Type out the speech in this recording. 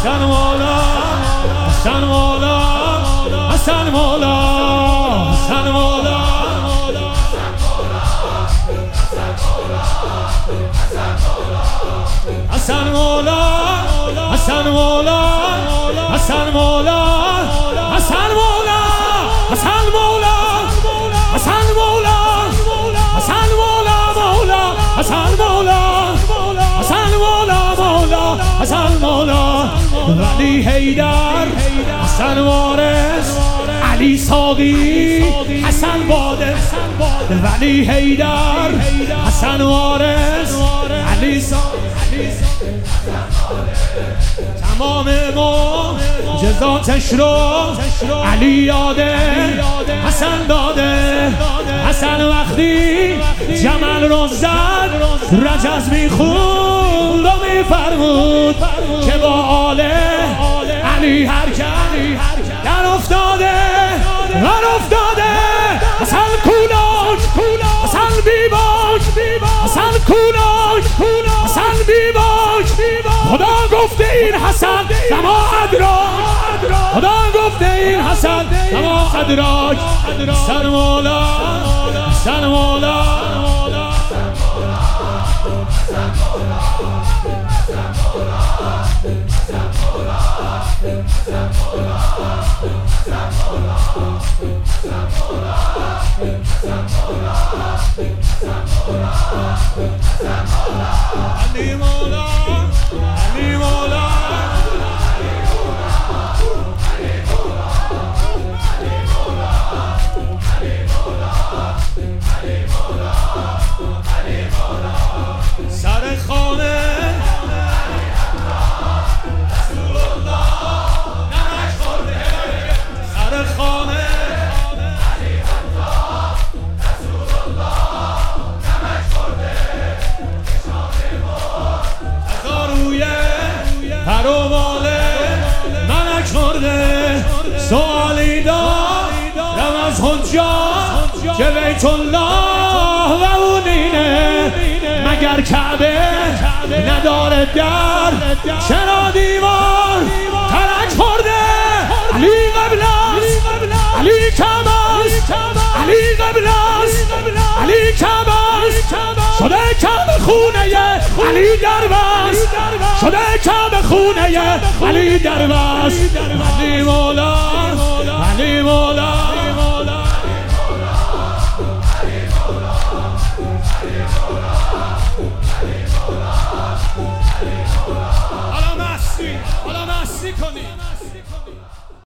حسن مولا حسن مولا حسن مولا حسن مولا حسن مولا حسن مولا حسن مولا حسن مولا حسن مولا حسن مولا حسن مولا مولا حسن مولا حسن مولا مولا حسن مولا ولی حیدر حسن وارث علی ساقی حسن بادر ولی حیدر حسن وارث علی ساقی تمام معجزاتش رو علی یاده حسن داده حسن وقتی جمل رو زد رجز میخوند و میفرمود که با آل علی حرکت در افتاده حسن کولاک حسن بیباک حسن کولاک حسن بیباک خدا گفته این حسن نما ادراک خدا گفته این حسن نما ادراک حسن مولا حسن مولا علی مولا علی مولا سر خانه سر خانه پروانه منک مرده سوالی دارم از حجاج که بیت الله و اونینه مگر کعبه نداره در چرا دیوار ترک خورده علی قبل است علی کعبه است علی قبل است علی کعبه است شده کعبه خونه علی دربست شده کعبه خونه علی دربست علی مولا علی مولا حالا مستی کنی